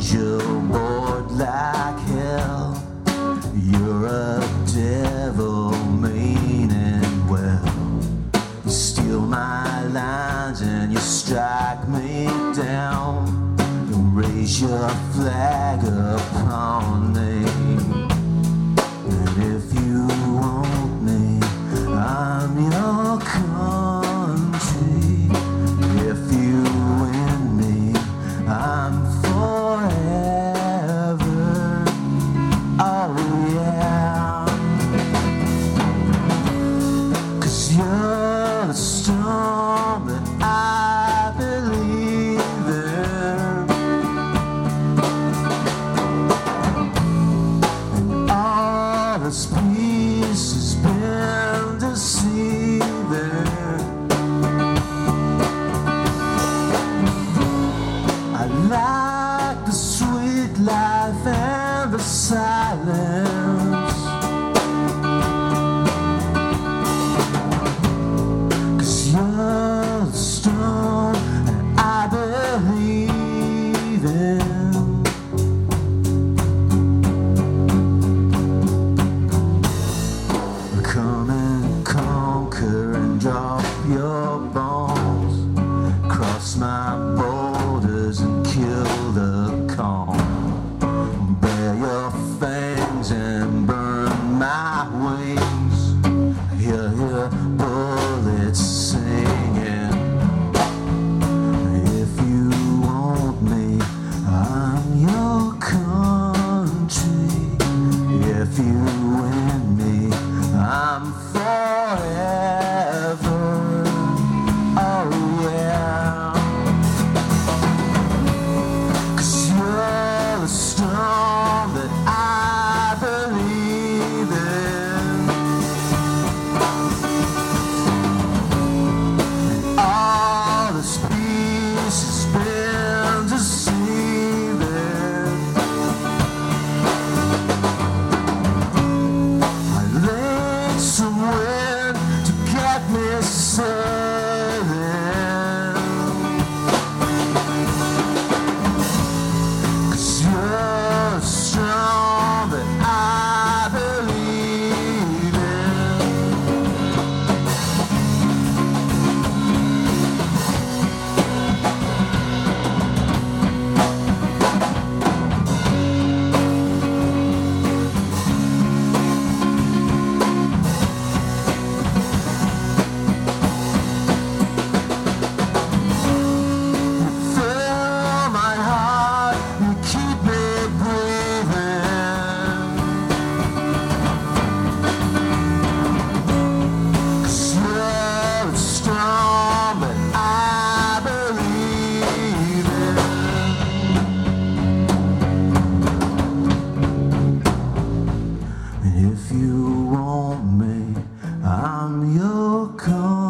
You're bored like hell. You're a devil, meaning well. You steal my lines and you strike me down. You raise your flag upon me. And if you want me, I'm your country. If you win me, I'm forever. Oh yeah. 'Cause you're the storm that I believe in. And all this peace has been deceiving. I like the sweet life and the silence. 'Cause you're the storm that I believe in. Come and conquer and drop your bombs. Cross my borders and kill the calm. Bare your fangs and burn my wings. Hear your bullets singing. If you want me, I'm your country. If you win me, I'm forever. Oh yeah. 'Cause you're the storm that I believe in. And all this peace has been deceiving. I laid some wind to get me sailing. 'Cause you're the storm that I believe in. Fill my heart and keep me breathing. 'Cause you're the storm that I believe in. And if you want me, I'm your country.